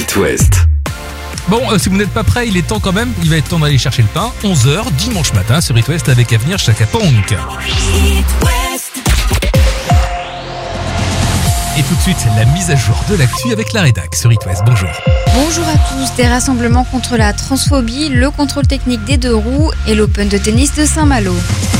It West. Bon, si vous n'êtes pas prêts, il est temps quand même. Il va être temps d'aller chercher le pain. 11h, dimanche matin, sur It West avec Avenir Chaka Ponk. Et tout de suite, la mise à jour de l'actu avec la rédac sur It West. Bonjour. Bonjour à tous. Des rassemblements contre la transphobie, le contrôle technique des 2 roues et l'Open de tennis de Saint-Malo.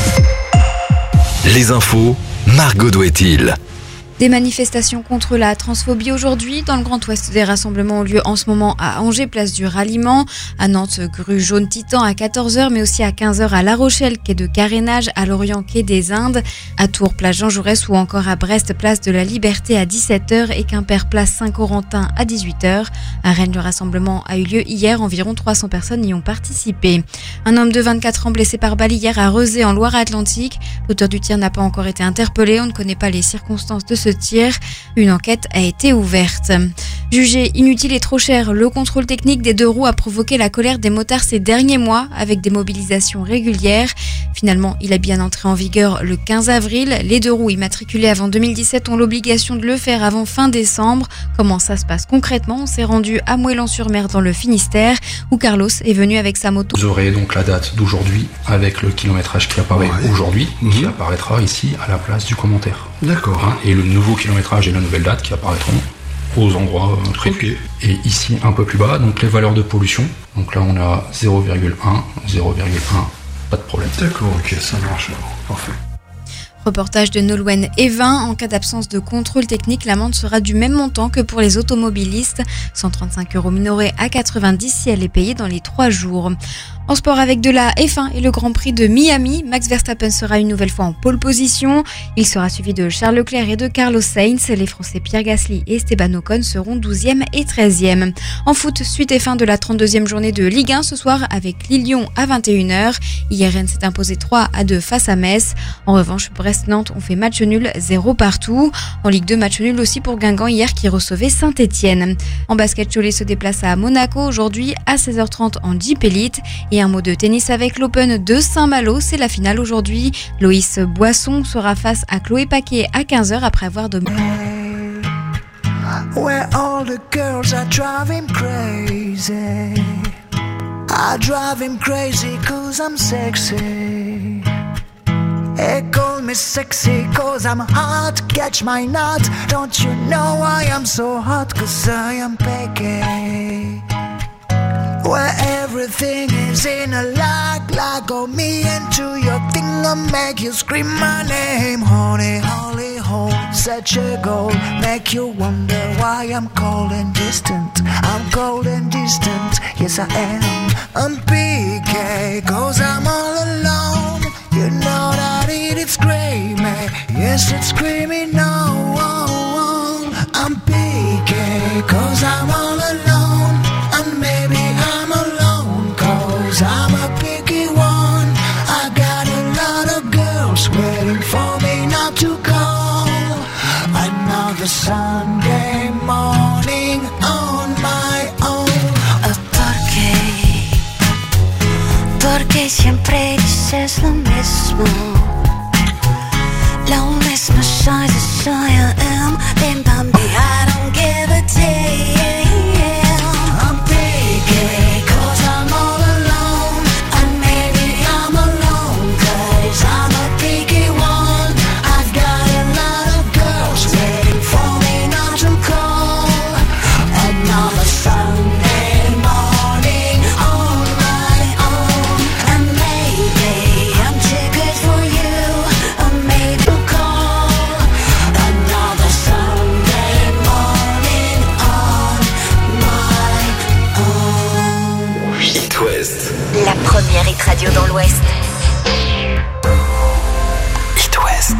Les infos, Margot Douet-il. Des manifestations contre la transphobie aujourd'hui. Dans le Grand Ouest, des rassemblements ont lieu en ce moment à Angers, place du Ralliement, à Nantes, grue Jaune Titan à 14h, mais aussi à 15h à La Rochelle, quai de Carénage, à Lorient, quai des Indes, à Tours, place Jean Jaurès ou encore à Brest, place de la Liberté à 17h et Quimper, place Saint-Corentin à 18h. À Rennes, le rassemblement a eu lieu hier. Environ 300 personnes y ont participé. Un homme de 24 ans blessé par balle hier à Rezé en Loire-Atlantique. L'auteur du tir n'a pas encore été interpellé. On ne connaît pas les circonstances de ce tir. Une enquête a été ouverte. Jugé inutile et trop cher, le contrôle technique des 2 roues a provoqué la colère des motards ces derniers mois avec des mobilisations régulières. Finalement, il a bien entré en vigueur le 15 avril. Les 2 roues immatriculées avant 2017 ont l'obligation de le faire avant fin décembre. Comment ça se passe concrètement ? On s'est rendu à Moëlan-sur-Mer dans le Finistère où Carlos est venu avec sa moto. Vous aurez donc la date d'aujourd'hui avec le kilométrage qui apparaît aujourd'hui, qui apparaîtra ici à la place du commentaire. D'accord. Et le nouveau kilométrage et la nouvelle date qui apparaîtront aux endroits prévus. Okay. Et ici, un peu plus bas, donc les valeurs de pollution. Donc là, on a 0,1, pas de problème. D'accord, ok, ça marche alors. Parfait. Reportage de Nolwenn Evin. En cas d'absence de contrôle technique, l'amende sera du même montant que pour les automobilistes. 135 € minorés à 90 si elle est payée dans les 3 jours. En sport avec de la F1 et le Grand Prix de Miami, Max Verstappen sera une nouvelle fois en pole position. Il sera suivi de Charles Leclerc et de Carlos Sainz. Les Français Pierre Gasly et Esteban Ocon seront 12e et 13e. En foot, suite et fin de la 32e journée de Ligue 1 ce soir avec Lille-Lyon à 21h. Hier, Rennes s'est imposé 3-2 face à Metz. En revanche, Brest-Nantes ont fait match nul 0 partout. En Ligue 2, match nul aussi pour Guingamp hier qui recevait Saint-Etienne. En basket, Cholet se déplace à Monaco aujourd'hui à 16h30 en Jeep Elite. Et un mot de tennis avec l'Open de Saint-Malo, c'est la finale aujourd'hui. Loïs Boisson sera face à Chloé Paquet à 15h après avoir dominé. Where all the girls are driving crazy, I drive him crazy cause I'm sexy. They call me sexy cause I'm hot, catch my nut. Don't you know I am so hot cause I am picky. Where everything is in a like go me into your thing and make you scream my name. Honey, holy hole, such a goal, make you wonder why I'm cold and distant. I'm cold and distant, yes I am. I'm PK, cause I'm all alone. You know that it's screaming, yes it's screaming no. I'm PK, cause I'm all alone. And maybe I'm alone, cause I'm a picky one. I got a lot of girls waiting for me not to call. Another Sunday morning on my own. Porque siempre dices lo mismo. Lo mismo soy de soy I am. Bim bam bi, I don't give a damn. La première hit radio dans l'Ouest. It West.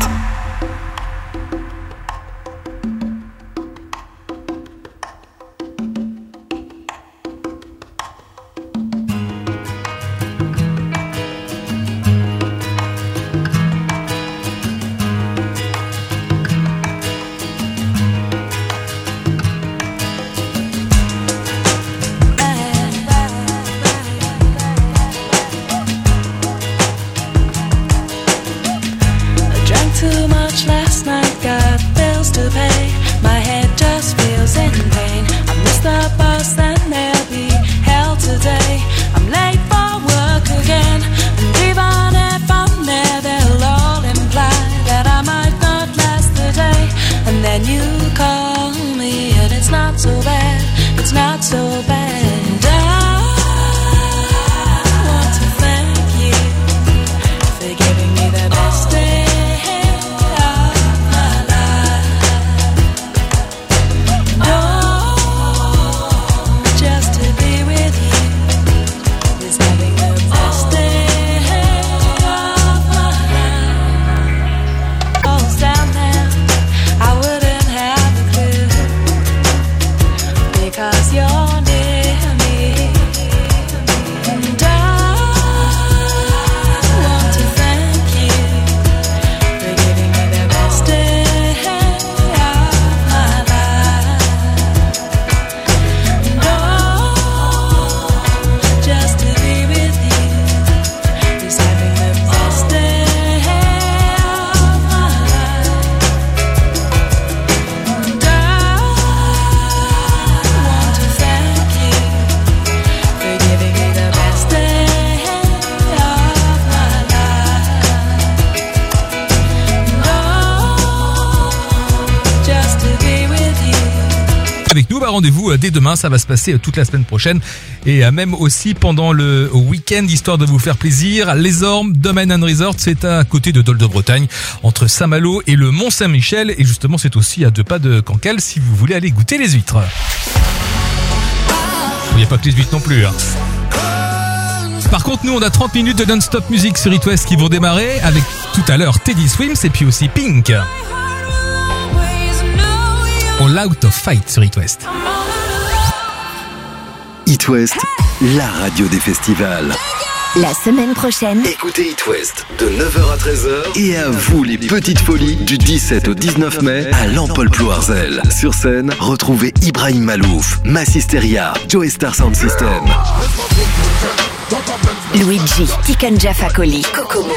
when you call me, and it's not so bad, it's not so bad. I want to thank you for giving me the best day of my life. Oh, just to be with you is having the best day of my life. Falls down there, I wouldn't have a clue, because you're near me. And I want to thank you for giving me the best day of my life. And oh, just to be with you is having the best day of my life. And I want to thank you for giving me the best day of my life. And oh, just to be with you. Avec nous, rendez-vous dès demain, ça va se passer toute la semaine prochaine et même aussi pendant le week-end, histoire de vous faire plaisir. Les Ormes Domain and Resort, c'est à côté de Dol de Bretagne, entre Saint-Malo et le Mont-Saint-Michel, et justement c'est aussi à 2 pas de Cancale si vous voulez aller goûter les huîtres. Il n'y a pas que les huîtres non plus, hein. Par contre, nous on a 30 minutes de non-stop musique sur It West qui vont démarrer avec tout à l'heure Teddy Swims et puis aussi Pink. All Out of Fight sur It West. It West, la radio des festivals. La semaine prochaine, Écoutez It West de 9h à 13h et à vous les petites folies du 17 au 19 mai à l'Empole-Plouarzel. Sur scène, retrouvez Ibrahim Malouf, Massisteria, Joey Star Sound System, Luigi, Tiken Jah Fakoly, Kokomo.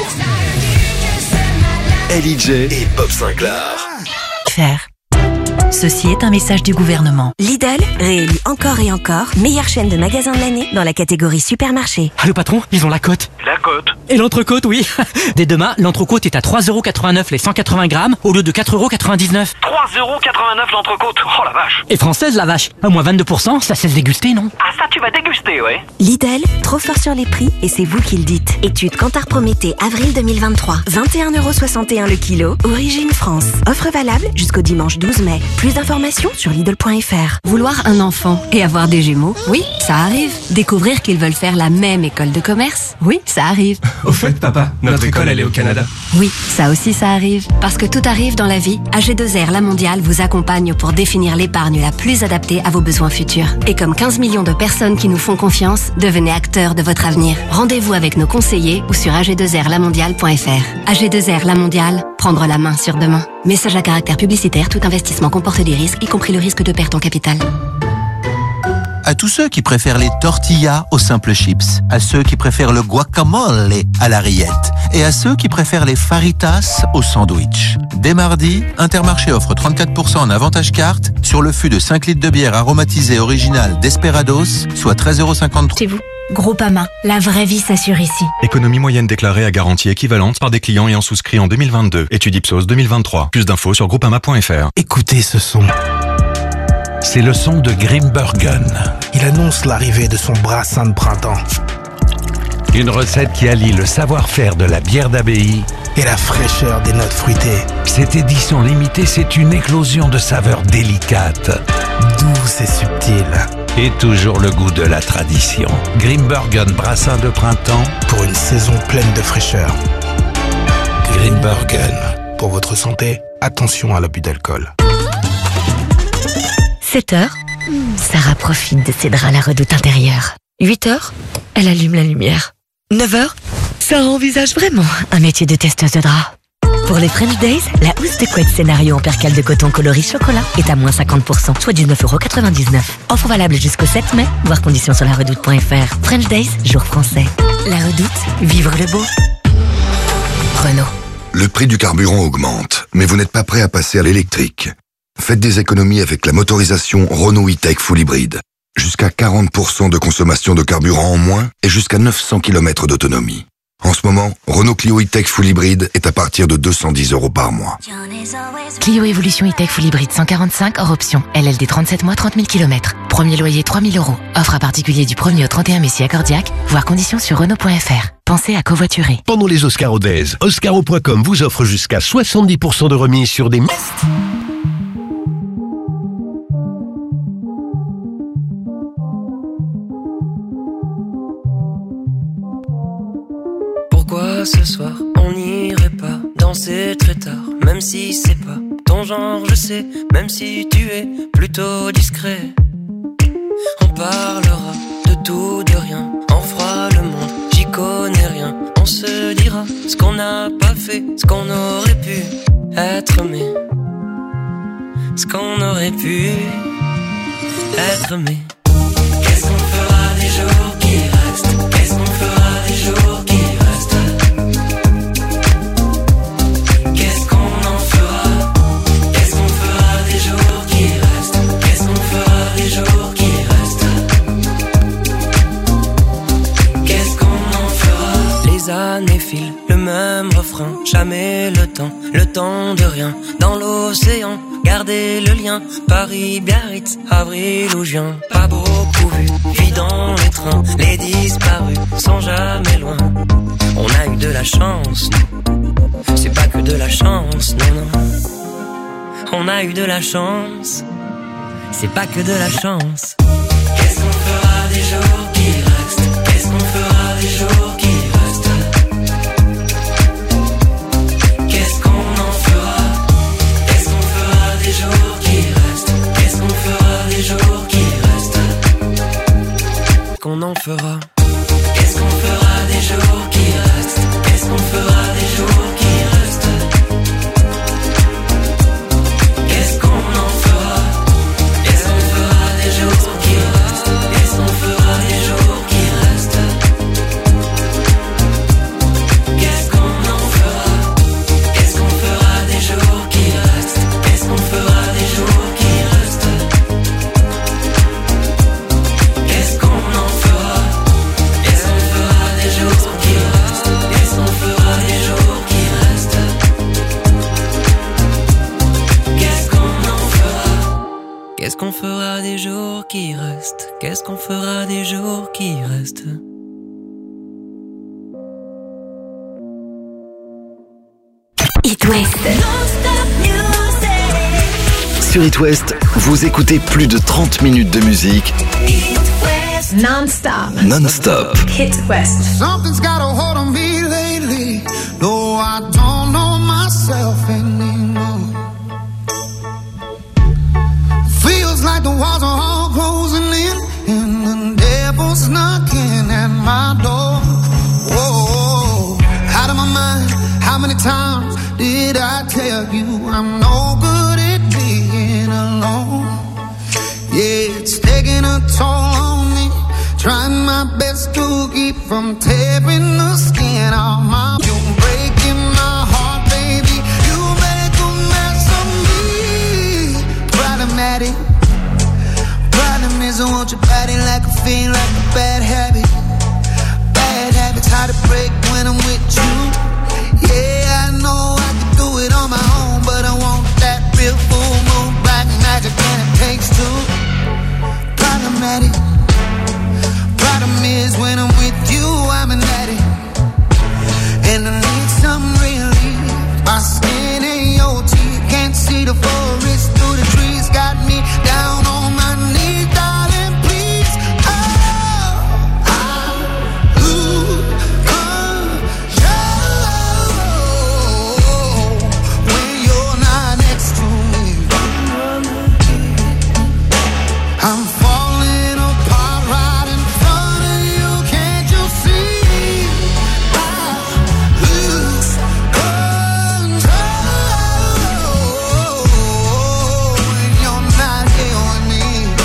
LJ et Bob Sinclair. Faire. Ceci est un message du gouvernement. Lidl, réélu encore et encore, meilleure chaîne de magasins de l'année dans la catégorie supermarché. Allô patron, ils ont la cote. La cote. Et l'entrecôte, oui. Dès demain, l'entrecôte est à 3,89€ les 180 grammes au lieu de 4,99€. 3,89€ l'entrecôte. Oh la vache. Et française la vache. À moins 22%, ça cesse déguster, non? Ah ça tu vas déguster, ouais. Lidl, trop fort sur les prix et c'est vous qui le dites. Étude Kantar Prométhée, avril 2023. 21,61€ le kilo, origine France. Offre valable jusqu'au dimanche 12 mai. Plus d'informations sur Lidl.fr. Vouloir un enfant et avoir des jumeaux, oui, ça arrive. Découvrir qu'ils veulent faire la même école de commerce, oui, ça arrive. Au fait, papa, notre école, elle est au Canada. Oui, ça aussi, ça arrive. Parce que tout arrive dans la vie, AG2R La Mondiale vous accompagne pour définir l'épargne la plus adaptée à vos besoins futurs. Et comme 15 millions de personnes qui nous font confiance, devenez acteurs de votre avenir. Rendez-vous avec nos conseillers ou sur ag2rlamondiale.fr. AG2R La Mondiale, prendre la main sur demain. Message à caractère publicitaire, tout investissement comporte des risques, y compris le risque de perte en capital. À tous ceux qui préfèrent les tortillas aux simples chips, à ceux qui préfèrent le guacamole à la rillette et à ceux qui préfèrent les faritas au sandwich. Dès mardi, Intermarché offre 34% en avantage carte sur le fût de 5 litres de bière aromatisée originale Desperados, soit 13,53€. Chez vous, Groupama, la vraie vie s'assure ici. Économie moyenne déclarée à garantie équivalente par des clients ayant souscrit en 2022. Étude Ipsos 2023. Plus d'infos sur groupama.fr. Écoutez ce son. C'est le son de Grimbergen. Il annonce l'arrivée de son brassin de printemps. Une recette qui allie le savoir-faire de la bière d'abbaye et la fraîcheur des notes fruitées. Cette édition limitée, c'est une éclosion de saveurs délicates, douces et subtiles. Et toujours le goût de la tradition. Grimbergen brassin de printemps pour une saison pleine de fraîcheur. Grimbergen. Pour votre santé, attention à l'abus d'alcool. 7h, Sarah profite de ses draps à la redoute intérieure. 8h, elle allume la lumière. 9h, Sarah envisage vraiment un métier de testeuse de draps. Pour les French Days, la housse de couette scénario en percale de coton coloris chocolat est à moins 50%, soit 19,99€. Offre valable jusqu'au 7 mai, voir conditions sur laredoute.fr. French Days, jour français. La Redoute, vivre le beau. Renault. Le prix du carburant augmente, mais vous n'êtes pas prêt à passer à l'électrique. Faites des économies avec la motorisation Renault E-Tech Full Hybrid. Jusqu'à 40% de consommation de carburant en moins et jusqu'à 900 km d'autonomie. En ce moment, Renault Clio E-Tech Full Hybrid est à partir de 210 € par mois. Clio Evolution E-Tech Full Hybrid 145 hors option. LLD 37 mois, 30 000 km. Premier loyer 3 000 €. Offre à particulier du 1er au 31 mai si accordiaque. Voir conditions sur Renault.fr. Pensez à covoiturer. Pendant les Oscars Days, Oscaro.com vous offre jusqu'à 70% de remise sur des... Pourquoi ce soir on n'irait pas danser très tard, même si c'est pas ton genre, je sais, même si tu es plutôt discret. On parlera de tout, de rien, on fera le monde, j'y connais rien. On se dira ce qu'on n'a pas fait, ce qu'on aurait pu être, mais ce qu'on aurait pu être, mais qu'est-ce qu'on fera des jours qui restent? Qu'est-ce qu'on fera des jours qui restent? Qu'est-ce qu'on en fera? Qu'est-ce qu'on fera des jours qui restent? Qu'est-ce qu'on fera des jours qui restent? Qu'est-ce qu'on en fera? Les années filent, le même refrain, jamais le temps de rien. Dans l'océan, gardez le lien, Paris, Biarritz, avril ou juin. Pas beaucoup vu, puis dans les trains, les disparus sont jamais loin. On a eu de la chance, nous. C'est pas que de la chance, non, non. On a eu de la chance, c'est pas que de la chance. Qu'est-ce qu'on fera des jours qui restent? Qu'est-ce qu'on fera des jours qui restent? Qu'est-ce qu'on en fera? Qu'est-ce qu'on fera des jours qui restent? Qu'est-ce qu'on fera des jours qui restent? Qu'on en fera? Qu'est-ce qu'on fera des jours qui restent? Qu'est-ce qu'on fera des jours qui restent? Qu'est-ce qu'on en fera? Qu'est-ce qu'on fera des jours qui restent? Qu'est-ce qu'on fera des jours qui restent? Qu'est-ce qu'on en fera? Qu'est-ce qu'on fera des jours qui restent? Qu'est-ce qu'on fera des jours qui restent? Qu'est-ce qu'on en fera? Qu'est-ce qu'on fera des jours qui restent? Qu'est-ce qu'on fera des jours qui restent? Qu'est-ce qu'on en fera? Qu'est-ce qu'on fera des jours qui restent? Qu'est-ce qu'on fera des jours qui restent? It West. Sur It West, vous écoutez plus de 30 minutes de musique Non-stop. non-stop. Hit West. Something's got a hold on me lately. No, I don't know myself anymore. Feels like the walls are all closing in, and the devil's knocking at my door. Whoa, out of my mind. How many times did I tell you I'm no good at being alone? Yeah, it's taking a toll on me. Trying my best to keep from tearing the skin off my. You're breaking my heart, baby. You make a mess of me. Problematic. Problem is I want your body like a fiend, like a bad habit. Bad habits hard to break when I'm with you. Yeah, I know I can do it on my own, but I want that real full moon black magic, and it takes two. Problematic. Problem is when I'm with you, I'm an addict, and I need some relief. My skin ain't your teeth, can't see the forest through the trees. Got me down on my knees, darling, please. Oh, I lose control when you're not next to me. I'm falling apart right in front of you, can't you see? I lose control when you're not here with me.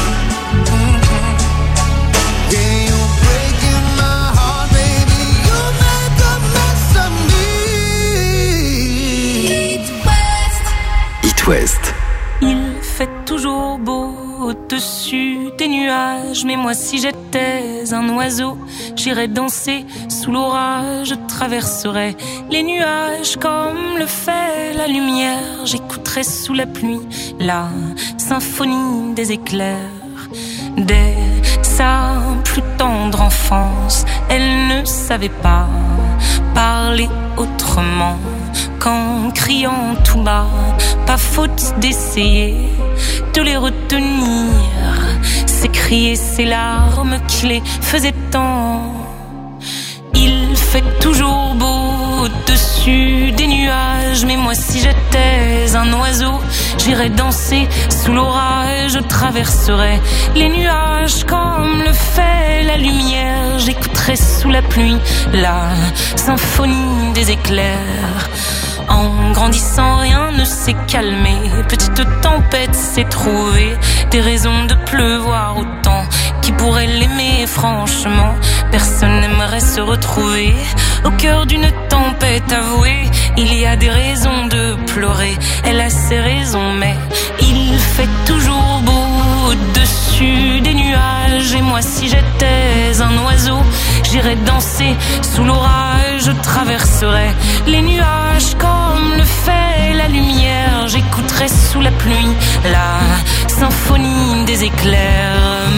Yeah, you're breaking my heart, baby. You make a mess of me. It West. Il fait toujours beau au-dessus des nuages, mais moi si j'étais un oiseau, j'irais danser sous l'orage, je traverserais les nuages comme le fait la lumière, j'écouterais sous la pluie la symphonie des éclairs. Dès sa plus tendre enfance, elle ne savait pas parler autrement qu'en criant tout bas. Pas faute d'essayer de les retenir, ces cris et ces larmes qui les faisaient tant. Il fait toujours beau au-dessus des nuages, mais moi si j'étais un oiseau, j'irais danser sous l'orage, je traverserais les nuages comme le fait la lumière, j'écouterais sous la pluie la symphonie des éclairs. En grandissant, rien ne s'est calmé. Petite tempête s'est trouvée des raisons de pleuvoir autant. Qui pourrait l'aimer franchement? Personne n'aimerait se retrouver au cœur d'une tempête avouée. Il y a des raisons de pleurer, elle a ses raisons, mais il fait toujours beau au-dessus des nuages. Et moi si j'étais un oiseau, j'irais danser sous l'orage, je traverserais les nuages comme le fait la lumière, j'écouterais sous la pluie la symphonie des éclairs.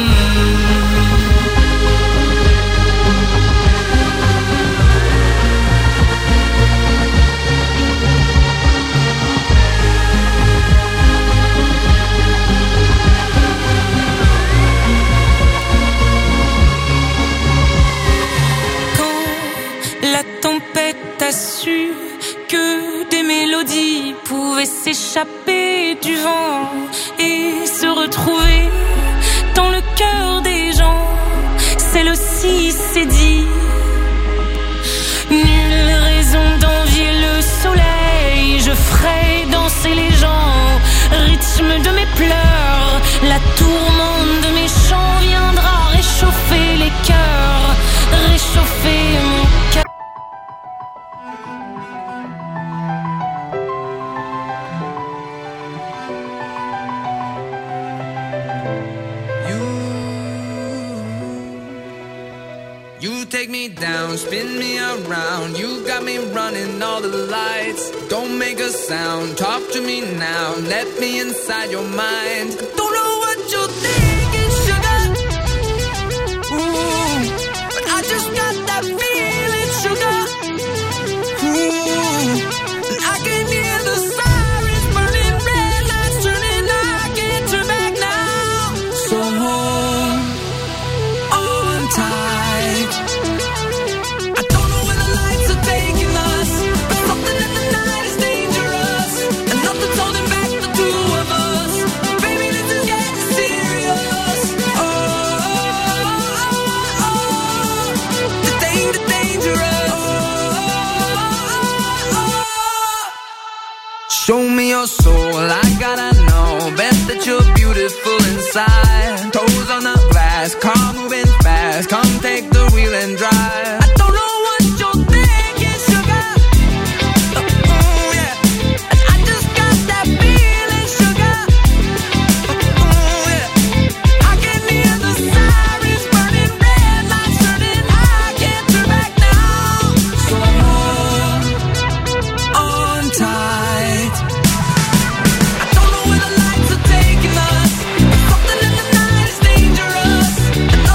Su que des mélodies pouvaient s'échapper du vent et se retrouver dans le cœur des gens. Celle-ci s'est dit, nulle raison d'envier le soleil, je ferai danser les gens au rythme de mes pleurs. La tourmente de mes chants viendra réchauffer les cœurs, réchauffer mon cœur. Take me down, spin me around. You got me running all the lights. Don't make a sound, talk to me now. Let me inside your mind. Don't know what you're thinking, sugar. Ooh, but I just got that feeling, sugar. Ooh, and I can hear the sirens burning, red lights turning. I can't turn back now. So hold on tight. Show me your soul, I gotta know. Bet that you're beautiful inside. Toes on the glass, car moving fast. Come take the wheel and drive. I don't know what you're thinking, sugar. Oh yeah, and I just got that feeling, sugar. Oh yeah, I can hear the sirens burning, red lights turning. I can't turn back now. So hold on tight. I don't know where the lights are taking us, but something in the night is dangerous.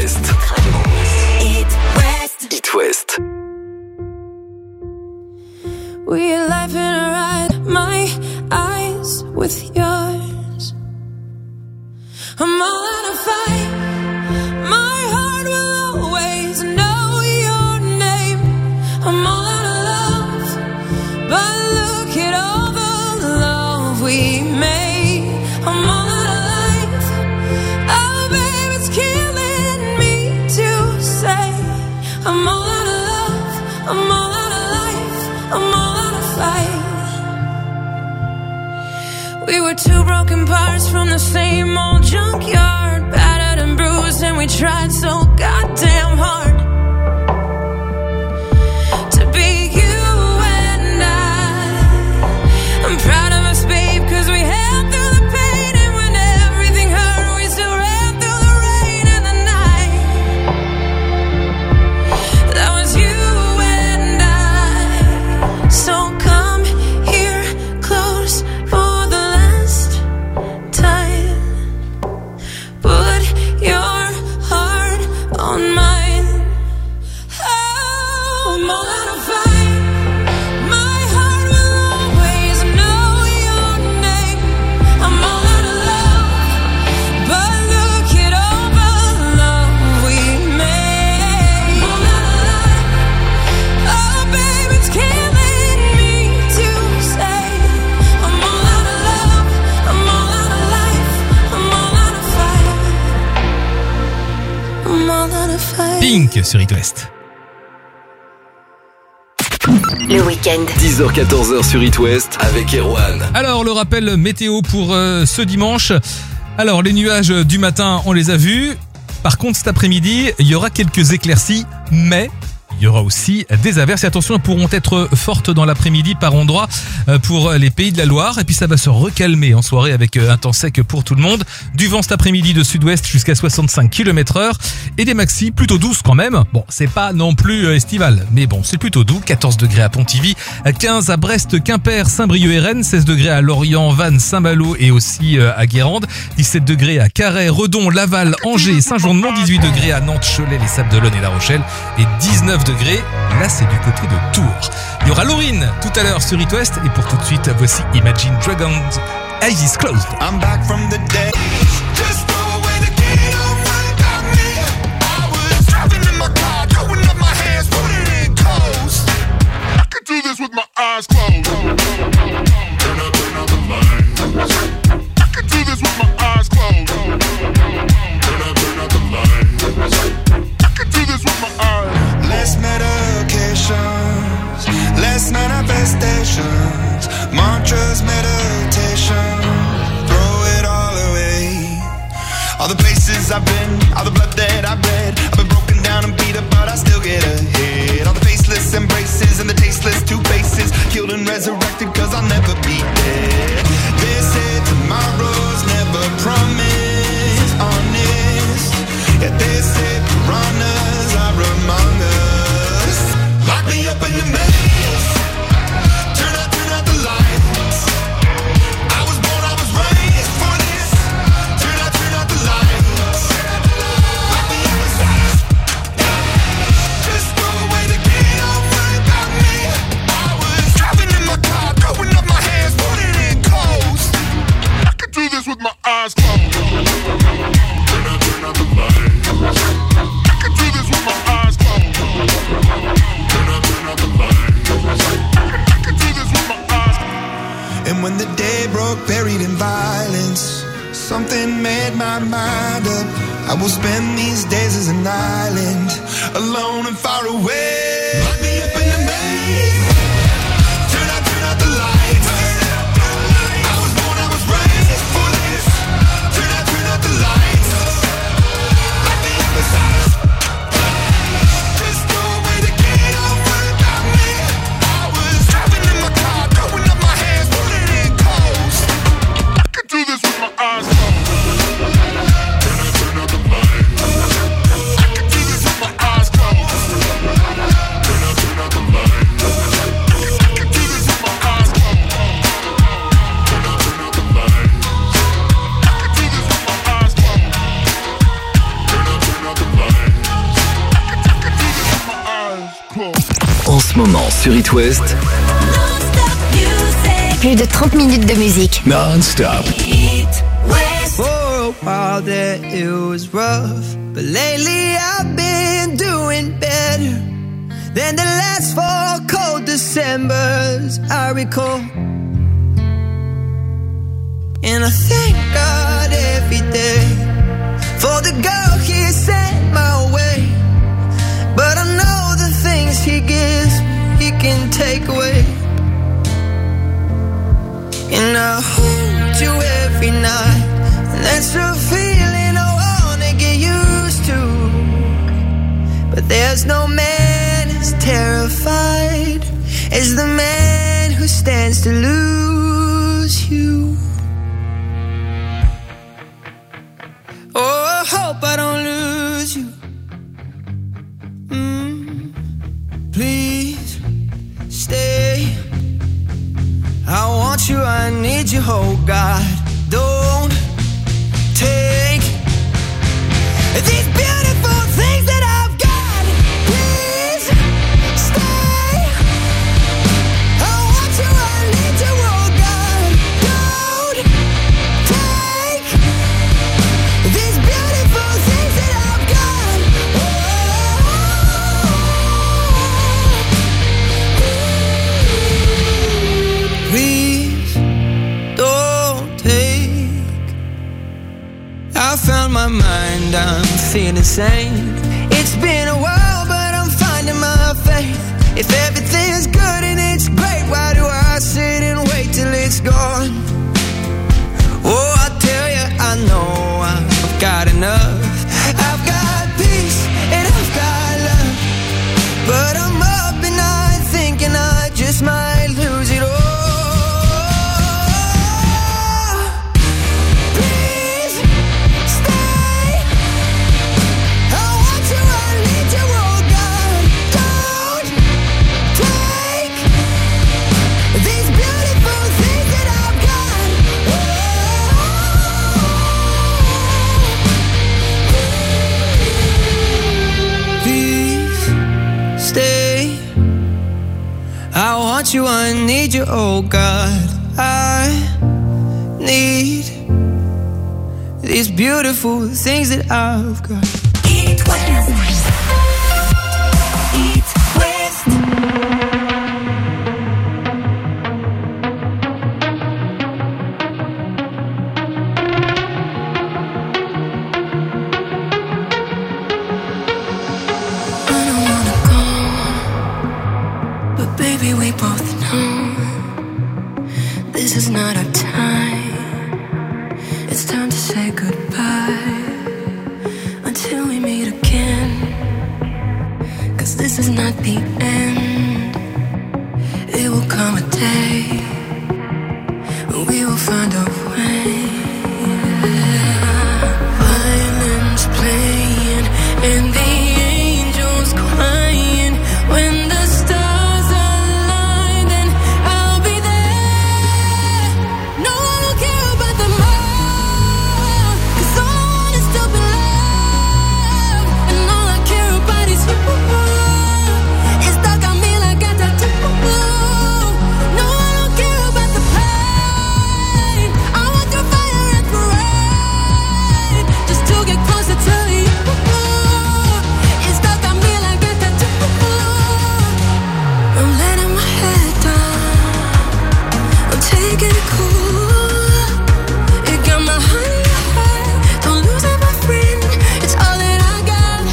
West. It West. We are laughing around my eyes with yours. I'm all out of fight. My heart will always know your name. I'm all out of love, but look at all the love we made. I'm all out of life. Oh, babe, it's killing me to say. I'm all out of love. I'm all out of life. I'm all out of fight. We were two broken parts from the same old junkyard, battered and bruised, and we tried so goddamn hard to be you and I. I'm proud of us, babe, 'cause we held through the pain, and when everything hurt, we still ran through the rain and the night. That was you and I. So come here close for the last time. Put your heart on mine. Oh, I'm all out of fight. My heart will always know your name. I'm all out of love, but look at all the love we made. I'm all out of life. Oh, babe, it's killing me to say. I'm all out of love. I'm all out of life. I'm all out of fight. I'm all out of fight. Pink sur It West. Le week-end. 10h-14h sur It West avec Erwan. Alors, le rappel météo pour ce dimanche. Alors, les nuages du matin, on les a vus. Par contre, cet après-midi, il y aura quelques éclaircies, mais il y aura aussi des averses. Et attention, elles pourront être fortes dans l'après-midi par endroits pour les Pays de la Loire. Et puis ça va se recalmer en soirée avec un temps sec pour tout le monde. Du vent cet après-midi de sud-ouest jusqu'à 65 km/h. Et des maxis plutôt douces quand même. Bon, c'est pas non plus estival, mais bon, c'est plutôt doux. 14 degrés à Pontivy, 15 à Brest, Quimper, Saint-Brieuc et Rennes, 16 degrés à Lorient, Vannes, Saint-Malo et aussi à Guérande, 17 degrés à Carhaix, Redon, Laval, Angers, Saint-Jean-de-Mont, 18 degrés à Nantes, Cholet, les Sables-d'Olonne et La Rochelle et 19 degrés, là c'est du côté de Tours. Il y aura Laurine tout à l'heure sur It West et pour tout de suite, voici Imagine Dragons, Eyes is Closed. I'm back from the dead. Just throw away the key, don't worry about me. I was driving in my car, throwing up my hands, putting in coast. I could do this with my eyes closed. Turn up the lights. I could do this with my eyes closed. Turn up the lights. I could do this with my eyes. Less medications, less manifestations, mantras, meditation. Throw it all away. All the places I've been, all the blood that I've bled. I've been broken down and beat up, but I still get ahead. All the faceless embraces and the tasteless two faces, killed and resurrected, 'cause I'll never be dead. They say tomorrow's never promised, honest. Yeah, they say piranhas are among us. Lock me up in the maze. Turn out the lights. I was born, I was raised for this. Turn out the lights. Lock me up inside. Just throw away the key, don't worry about me. I was driving in my car, throwing up my hands, putting in coast. I could do this with my eyes closed. Turn out the lights. I could do this with my eyes closed. Turn out the lights. I could do this with my eyes. And when the day broke, buried in violence, something made my mind up. I will spend these days as an island, alone and far away. Lock me up in the maze. Turn out the lights. I was born, I was raised for this. Turn out the lights. Lock me up inside. Just throw away the key, don't worry about me. I was driving in my car, throwing up my hands, putting in coast. I could do this with my eyes closed. Turn out the lights. I could do this with my eyes closed. Turn out the lights. Sur It West, Plus de 30 minutes de musique. non-stop. For a while there it was rough, but lately I've been doing better than the last 4 cold Decembers I recall. And I thank God every day for the girl He sent my way. But I know the things He gives He can take away. And I hold you every night, and that's a feeling I wanna get used to. But there's no man as terrified as the man who stands to lose you. Oh, I hope I don't lose you. Please stay. I want you, I need you, oh God. Don't take these beautiful things that I've got. Please stay. I want you, I need you, oh God. Don't take these beautiful things that I've got. Please don't take. I found my mind, I'm feeling sane. It's been a while, but I'm finding my faith. If everything's good and it's great, why do I sit and wait till it's gone? Oh, I tell you, I know I've got enough. I've got peace and I've got love, but I'm up at night thinking I just might lose it all. Please stay. I want you, I need you, oh God. Don't take these beautiful things that I've got. Please stay. I want you, I need you, oh God. I need these beautiful things that I've got. It West. It West. I don't wanna go, but baby, we both know this is not our time. It's time to say goodbye until we meet again. 'Cause this is not the end. It will come a day when we will find a way. Violins playing and the angels crying. When the stars align, then I'll be there. No one will care about them all, 'cause all I want is to be loved, and all I care about is you. It's stuck on me like a tattoo. No one will care about the pain. I want through fire and through rain, just to get closer to you. It's stuck on me like a tattoo. I'm letting my head down, I'm taking it cool. It got my heart in your heart, don't lose it, my friend. It's all that I got.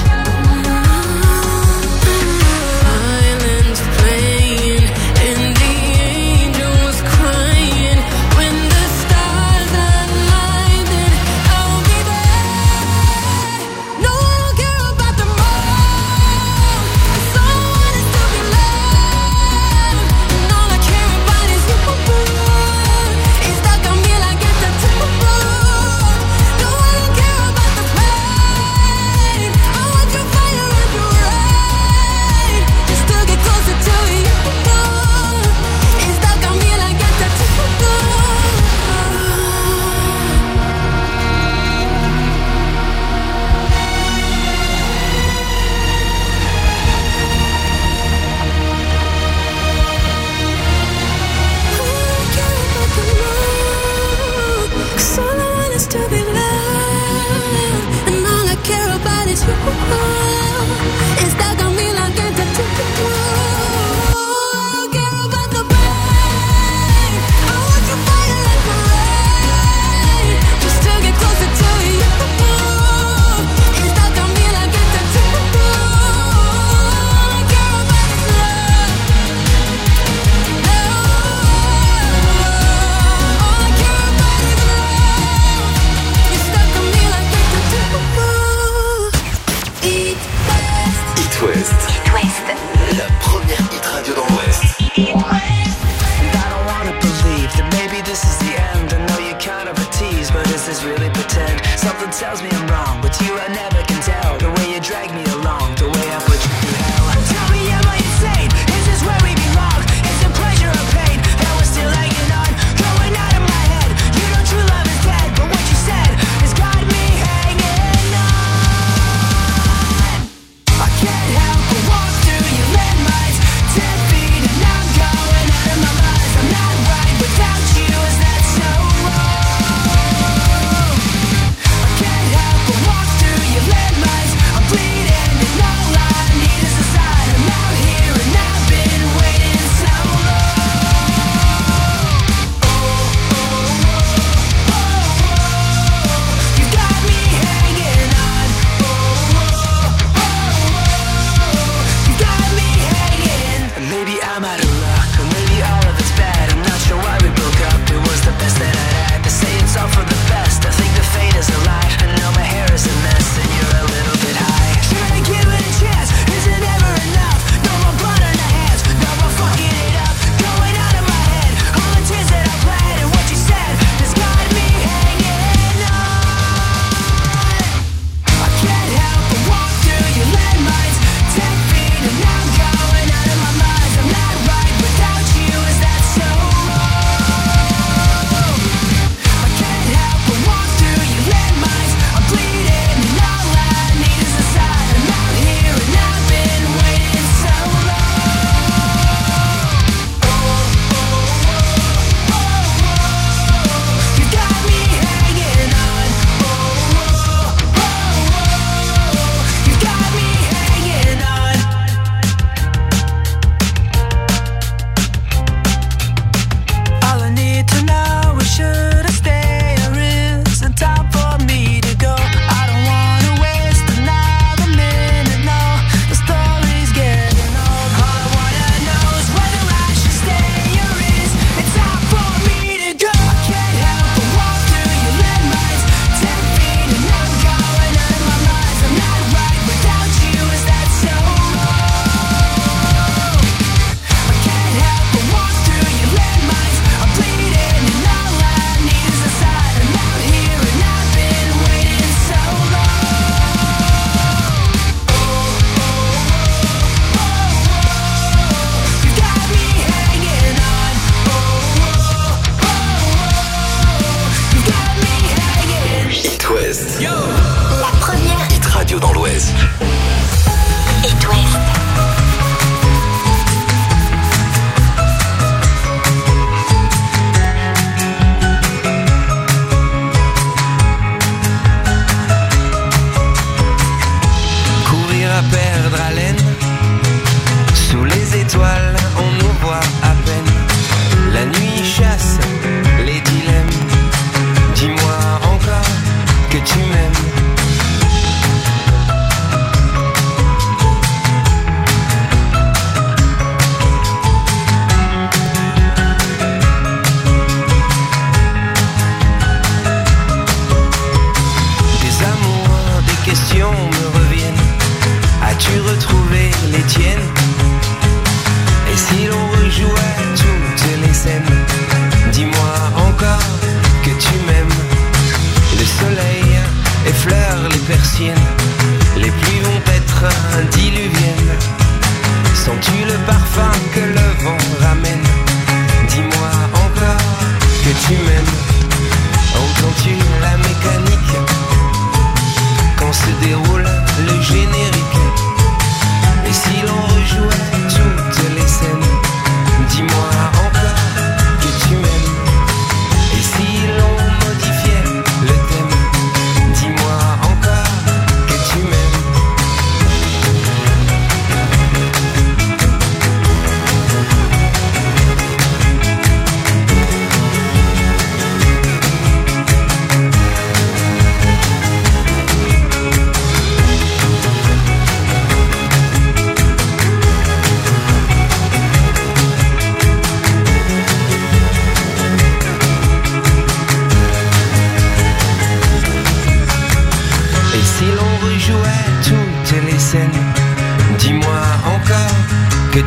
Violins playing and the angels crying. When the stars align, then I'll be there. No one will care about them all, 'cause all I want is to be loved, and all I care about is you. It's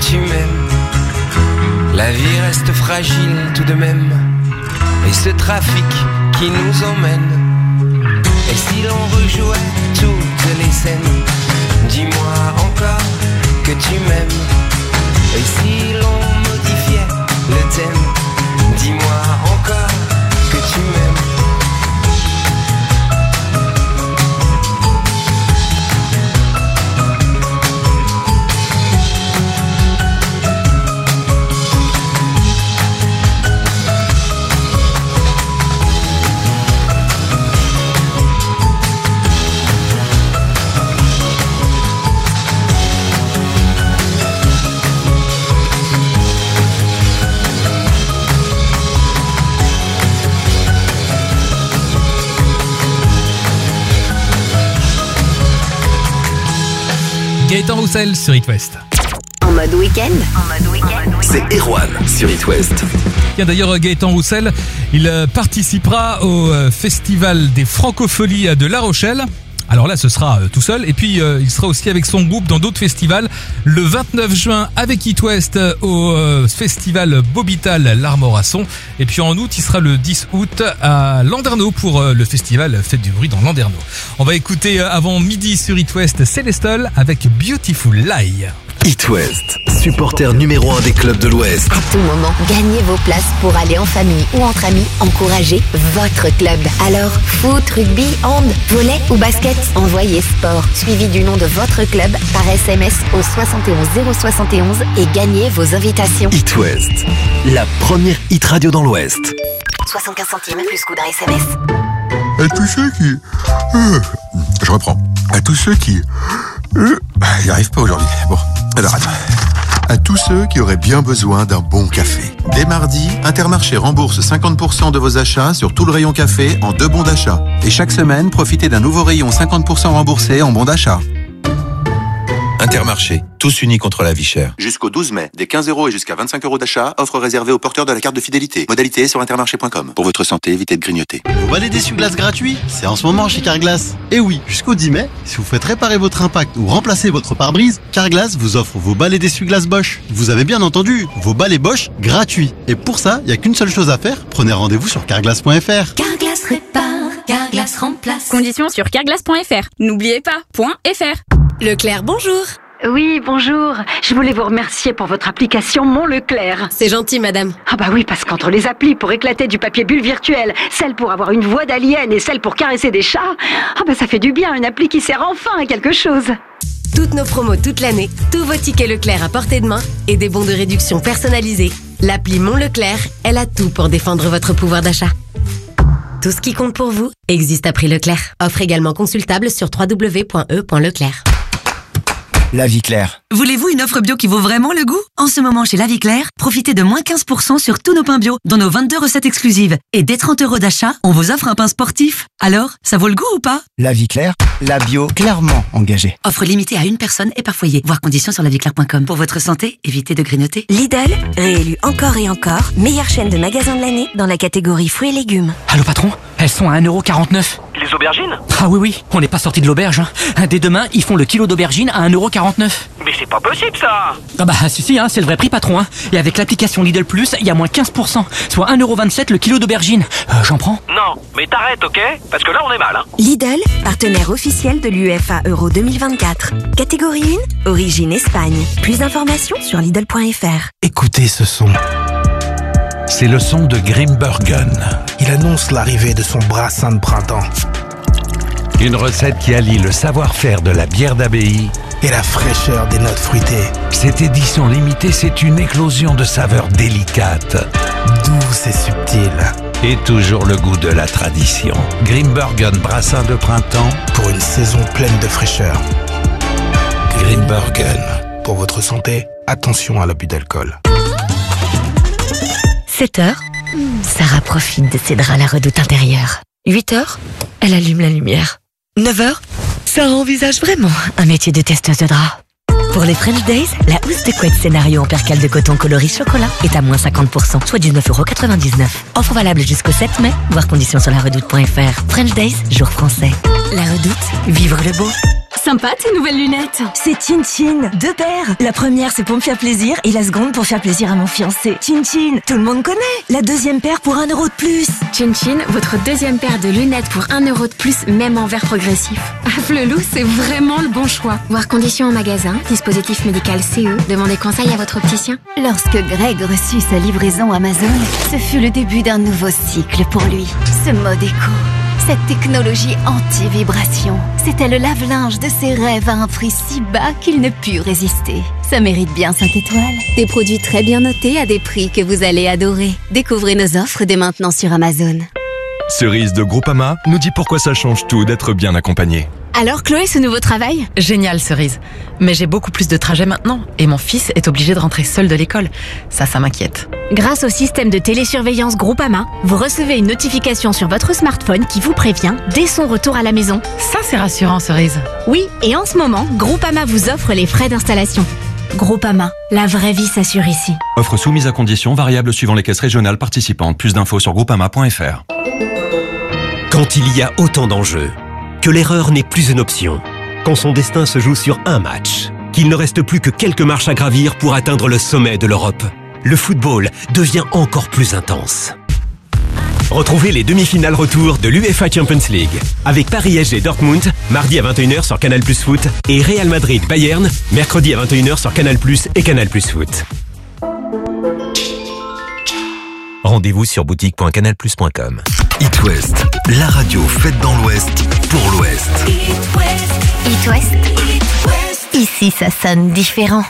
tu m'aimes. La vie reste fragile tout de même. Et ce trafic qui nous emmène. Et si l'on rejouait toutes les scènes, dis-moi encore que tu m'aimes. Et si l'on modifiait le thème, dis-moi encore que tu m'aimes. Gaëtan Roussel sur It West. En mode week-end. C'est Erwan sur It West. Tiens, d'ailleurs, Gaëtan Roussel, il participera au festival des Francopholies de La Rochelle. Alors là, ce sera tout seul. Et puis, il sera aussi avec son groupe dans d'autres festivals. Le 29 juin, avec It West, au festival Bobital l'Armorasson. Et puis en août, il sera le 10 août à Landerneau pour le festival Fête du Bruit dans Landerneau. On va écouter avant midi sur It West Célestol avec Beautiful Lie. It West, supporter numéro 1 des clubs de l'Ouest. À tout moment, gagnez vos places pour aller en famille ou entre amis encourager votre club. Alors, foot, rugby, hand, volley ou basket, envoyez sport suivi du nom de votre club par SMS au 71 071 et gagnez vos invitations. It West, la première hit radio dans l'Ouest. 75 centimes plus coût d'un SMS. À tous ceux qui... Je reprends. À tous ceux qui... Il n'y arrive pas aujourd'hui. Bon, alors attends. À tous ceux qui auraient bien besoin d'un bon café. Dès mardi, Intermarché rembourse 50% de vos achats sur tout le rayon café en 2 bons d'achat. Et chaque semaine, profitez d'un nouveau rayon 50% remboursé en bons d'achat. Intermarché, tous unis contre la vie chère. Jusqu'au 12 mai, des 15 € et jusqu'à 25 € d'achat, offre réservée aux porteurs de la carte de fidélité. Modalité sur intermarché.com. Pour votre santé, évitez de grignoter. Vous balai d'essuie-glace gratuit, c'est en ce moment chez Carglass. Et oui, jusqu'au 10 mai, si vous faites réparer votre impact ou remplacer votre pare-brise, Carglass vous offre vos balais d'essuie-glace Bosch. Vous avez bien entendu, vos balais Bosch gratuits. Et pour ça, il n'y a qu'une seule chose à faire, prenez rendez-vous sur carglass.fr. Carglass répare, Carglass remplace. Conditions sur carglass.fr. N'oubliez pas, .fr. Leclerc, bonjour. Oui, bonjour. Je voulais vous remercier pour votre application Mon Leclerc. C'est gentil, madame. Ah bah oui, parce qu'entre les applis pour éclater du papier bulle virtuel, celle pour avoir une voix d'alien et celle pour caresser des chats, ah bah ça fait du bien, une appli qui sert enfin à quelque chose. Toutes nos promos toute l'année, tous vos tickets Leclerc à portée de main et des bons de réduction personnalisés. L'appli Mon Leclerc, elle a tout pour défendre votre pouvoir d'achat. Tout ce qui compte pour vous existe à prix Leclerc. Offre également consultable sur www.e.leclerc. La Vie Claire. Voulez-vous une offre bio qui vaut vraiment le goût? En ce moment chez La Vie Claire, profitez de moins 15% sur tous nos pains bio, dans nos 22 recettes exclusives. Et dès 30 € d'achat, on vous offre un pain sportif. Alors, ça vaut le goût ou pas? La Vie Claire, la bio clairement engagée. Offre limitée à une personne et par foyer. Voir conditions sur laviclaire.com. Pour votre santé, évitez de grignoter. Lidl, réélu encore et encore, meilleure chaîne de magasins de l'année dans la catégorie fruits et légumes. Allô patron, elles sont à 1,49 €. Les aubergines? Ah oui, on n'est pas sorti de l'auberge. Hein. Dès demain, ils font le kilo d'aubergine à 1,49 €. Mais c'est pas possible ça! Ah bah si, c'est le vrai prix patron. Hein. Et avec l'application Lidl Plus, il y a moins 15%, soit 1,27 € le kilo d'aubergine. J'en prends? Non, mais t'arrêtes, ok? Parce que là on est mal, hein. Lidl, partenaire officiel de l'UEFA Euro 2024. Catégorie 1, origine Espagne. Plus d'informations sur Lidl.fr. Écoutez ce son. C'est le son de Grimbergen. Il annonce l'arrivée de son brassin de printemps. Une recette qui allie le savoir-faire de la bière d'abbaye et la fraîcheur des notes fruitées. Cette édition limitée, c'est une éclosion de saveurs délicates, douces et subtiles. Et toujours le goût de la tradition. Grimbergen brassin de printemps pour une saison pleine de fraîcheur. Grimbergen. Pour votre santé, attention à l'abus d'alcool. 7h, Sarah profite de ses draps à la redoute intérieure. 8h, elle allume la lumière. 9h, Sarah envisage vraiment un métier de testeuse de draps. Pour les French Days, la housse de couette scénario en percale de coton coloris chocolat est à moins 50%, soit 19,99 €. Offre valable jusqu'au 7 mai, voir conditions sur laredoute.fr. French Days, jour français. La Redoute, vivre le beau. Sympa tes nouvelles lunettes. C'est Chin Chin, 2 paires. La première c'est pour me faire plaisir et la seconde pour faire plaisir à mon fiancé. Chin Chin, tout le monde connaît. La deuxième paire pour 1 euro de plus. Chin Chin, votre deuxième paire de lunettes pour 1 euro de plus, même en verre progressif. À Flelou, c'est vraiment le bon choix. Voir conditions en magasin, dispositif médical CE, demandez conseil à votre opticien. Lorsque Greg reçut sa livraison Amazon, ce fut le début d'un nouveau cycle pour lui. Ce mode éco, cette technologie anti-vibration, c'était le lave-linge de ses rêves à un prix si bas qu'il ne put résister. Ça mérite bien 5 étoiles. Des produits très bien notés à des prix que vous allez adorer. Découvrez nos offres dès maintenant sur Amazon. Cerise de Groupama nous dit pourquoi ça change tout d'être bien accompagné. Alors Chloé, ce nouveau travail? Génial, Cerise. Mais j'ai beaucoup plus de trajets maintenant et mon fils est obligé de rentrer seul de l'école. Ça m'inquiète. Grâce au système de télésurveillance Groupama, vous recevez une notification sur votre smartphone qui vous prévient dès son retour à la maison. Ça, c'est rassurant, Cerise. Oui, et en ce moment, Groupama vous offre les frais d'installation. Groupama, la vraie vie s'assure ici. Offre soumise à conditions variables suivant les caisses régionales participantes. Plus d'infos sur groupama.fr. Quand il y a autant d'enjeux, que l'erreur n'est plus une option, quand son destin se joue sur un match, qu'il ne reste plus que quelques marches à gravir pour atteindre le sommet de l'Europe, le football devient encore plus intense. Retrouvez les demi-finales retour de l'UEFA Champions League avec Paris SG Dortmund, mardi à 21h sur Canal+ Foot et Real Madrid Bayern, mercredi à 21h sur Canal+ et Canal+ Foot. Rendez-vous sur boutique.canalplus.com. It West, la radio faite dans l'Ouest pour l'Ouest. It West. Ici, ça sonne différent.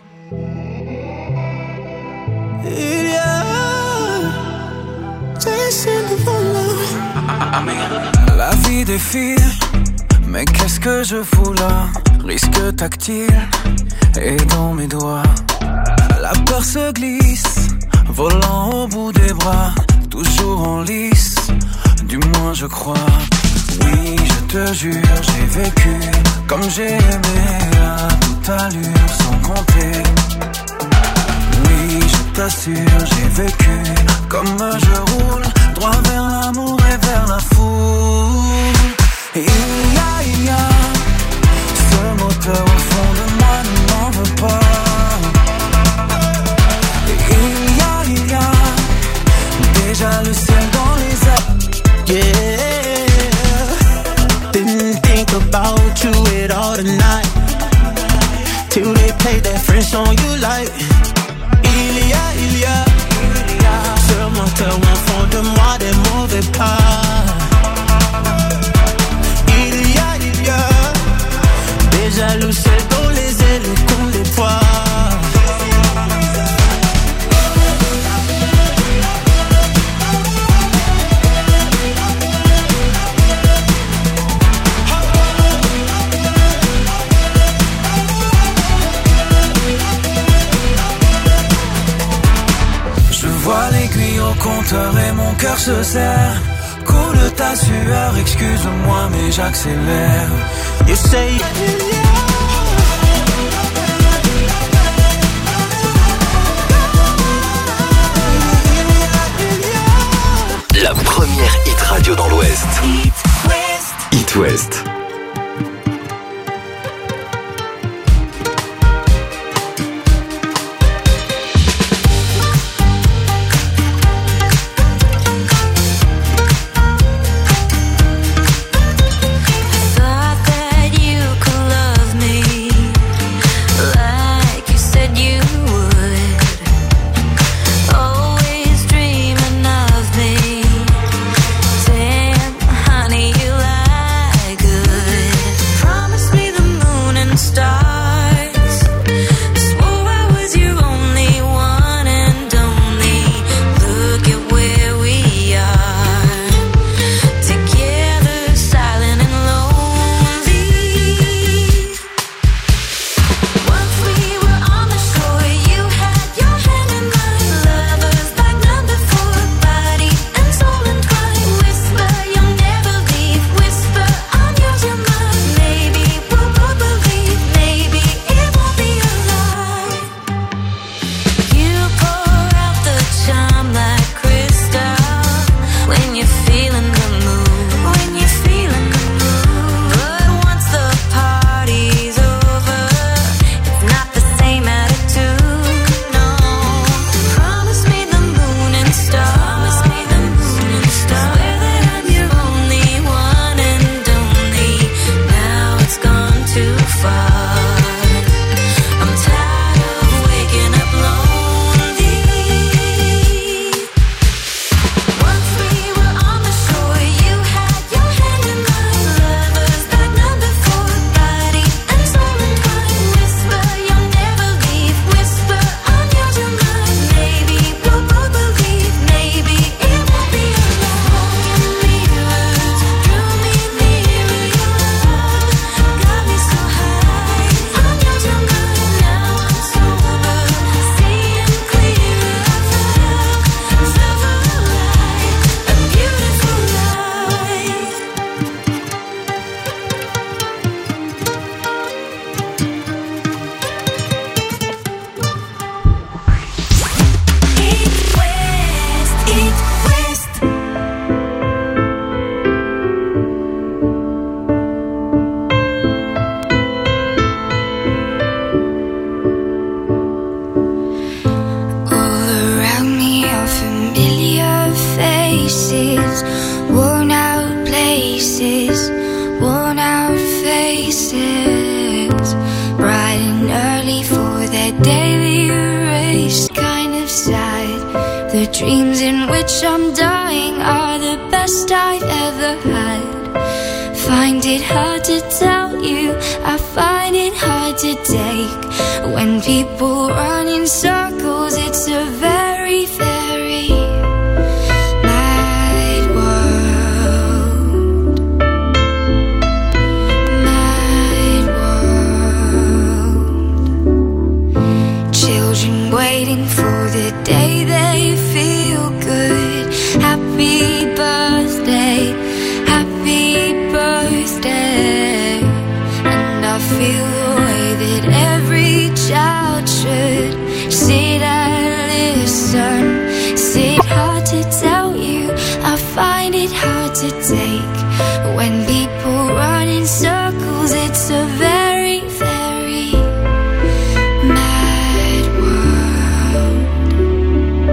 La vie défile, mais qu'est-ce que je fous là? Risque tactile et dans mes doigts. La peur se glisse, volant au bout des bras, toujours en lice, du moins je crois. Oui, je te jure, j'ai vécu comme j'ai aimé à toute allure, sans compter. Oui, je t'assure, j'ai vécu comme je roule, droit vers l'amour et vers la foule. Et il y a ce moteur au fond de moi, ne m'en veux pas. Et il y a déjà le ciel dans les airs. Yeah, didn't think about you at all tonight, till they played that French song you like. Il y a ce moteur au fond de moi, ne m'en veux pas. Il y a déjà le ciel dans les ailes qu'on les voit. Je vois l'aiguille au compteur et mon cœur se serre. Coule ta sueur, excuse-moi mais j'accélère. You say La première hit radio dans l'Ouest. It West. Good. dreams in which I'm dying are the best I've ever had. Find it hard to tell you, I find it hard to take. When people run in circles, it's a very